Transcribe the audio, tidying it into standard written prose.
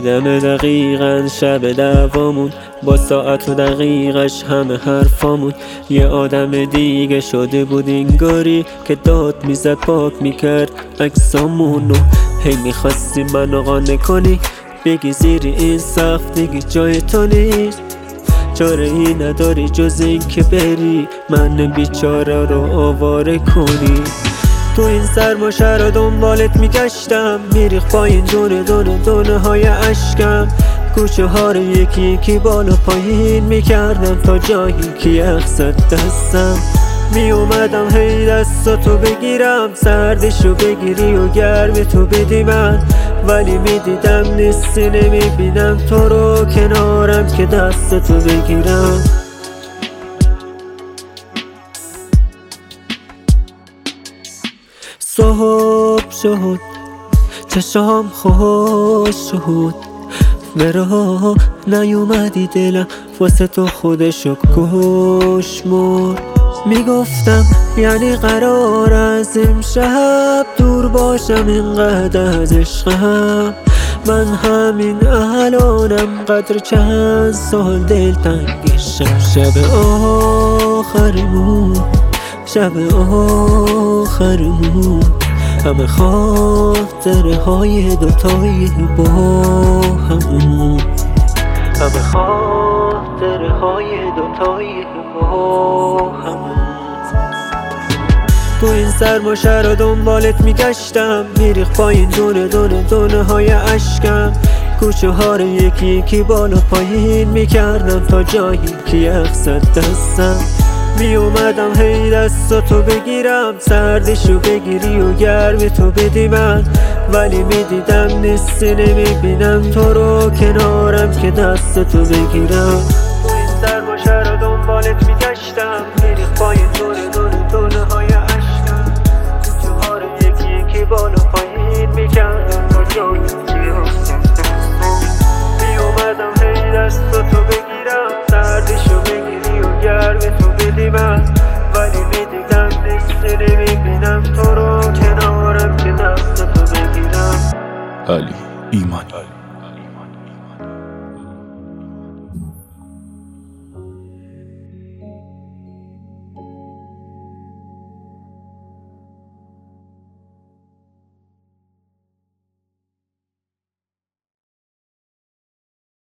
یادم دقیقاً شب دعوامون با ساعت و دقیقش همه حرفامون. یه آدم دیگه شده بود انگاری که داد میزد پاک میکرد عکسامونو. هی میخواستی منو قانع کنی بگی زیر این سقف دیگه جای تو نیست، چاره ای نداری جز این که بری من بیچاره رو آواره کنی. تو این سرما شهر دنبالت میگشتم، میریخ پایین دونه دونه دونه های اشکم. کوچه ها رو یکی یکی بالا پایین میکردم تا جایی که یخ زد دستم. می اومدم هی دستاتو بگیرم، سردشو بگیری و گرمتو بدی من، ولی میدیدم نیستی نمیبینم تو رو کنارم که دستتو بگیرم. صبح شد چشام خوش شد، برا نیومدی دلم واسه تو خودشو کش مرد. میگفتم یعنی قرار از امشب دور باشم اینقدر از عشقم. من همین الانم قدر چند سال دلتنگشم. شب آخرمون شب آخرمون همه خاطره های دوتایی با همون، همه خاطره های دوتایی با همون. تو این سرما شهر دنبالت میگشتم، میریخ پایین دونه دونه دونه های اشکم. کوچه ها رو یکی یکی بالا پایین میکردم تا جایی که یخ زد دستم. می اومدم هی دستاتو بگیرم، سردشو بگیری و گرمتو بدی من، ولی میدیدم نیستی نمیبینم تو رو کنارم که دستتو بگیرم. تو این سرما شهر دنبالت میگشتم، میریخ پایین دونه دونه دونه های اشکم. کوچه ها رو یکی یکی بالا پایین میکردم تا جایی